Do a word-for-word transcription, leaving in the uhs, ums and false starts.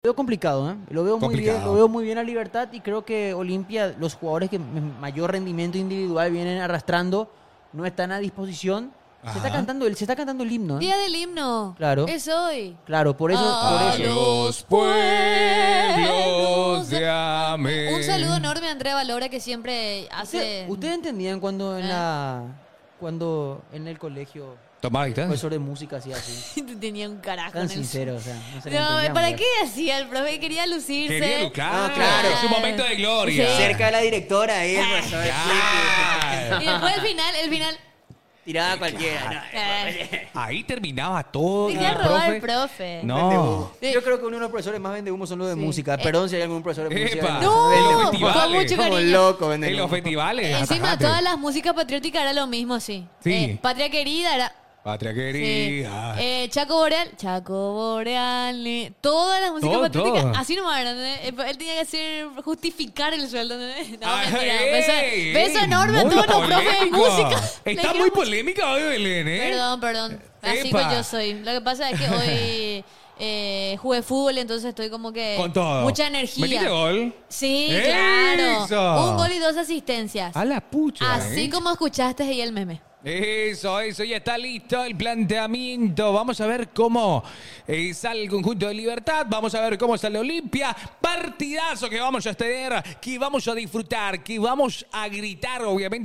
Lo veo complicado, ¿eh? Lo veo muy bien, Complicado. lo veo muy bien a Libertad y creo que Olimpia, los jugadores que m- mayor rendimiento individual vienen arrastrando, no están a disposición. Se está Ajá. cantando, el- se está cantando el himno, ¿eh? Día del himno. Claro. Es hoy. Claro, por eso, Ah, por A eso. los pueblos de Amén. Un saludo enorme a Andrea Valora que siempre hace... ¿Usted- ¿Ustedes entendían cuando en ¿Eh? la, cuando en el colegio Tomá, ¿viste? profesor de música hacía así? Tenía un carajo Tan en el... sincero, o sea, no se le No, entendía, ¿para hombre. qué hacía el profe? Quería lucirse. Quería educar. Ah, claro. Es un momento de gloria. Sí. Cerca de la directora ahí, el profesor. Claro. Y después el final, el final... Tirada cualquiera. no, Eh, Ahí terminaba todo. Dejé el robar profe. al profe. Vende No. humo. Yo creo que uno de los profesores más vende humo son los de Sí. música. Eh. Perdón si hay algún profesor de música. Epa. que No, vende en los humo. festivales. con mucho Como cariño. loco venden En los humo. festivales. Encima, atajate. todas las músicas patrióticas era lo mismo, sí. Sí. Eh, Patria Querida era... Patria Sí. querida. Eh, Chaco Boreal, Chaco Boreal, eh, todas las músicas Todo, patrióticas, todo. así nomás eran, ¿entendés? Eh, Él tenía que hacer, justificar el sueldo, ¿entendés? No, Ay, mentira. ey, Beso, ey, beso enorme a muy todos los profes de polémico. música. Le Está quiero muy mucho. polémica hoy, Belén, ¿eh? Perdón, perdón. Así Epa. que yo soy. Lo que pasa es que hoy eh, jugué fútbol, entonces estoy como que... Con todo. Mucha energía. ¿Metiste gol? Sí, ¡Eso! claro. Un gol y dos asistencias. A la pucha. Así ¿eh? como escuchaste ahí el meme. Eso, eso, ya está listo el planteamiento. Vamos a ver cómo eh, sale el conjunto de Libertad. Vamos a ver cómo sale Olimpia. Partidazo que vamos a tener, que vamos a disfrutar, que vamos a gritar, obviamente.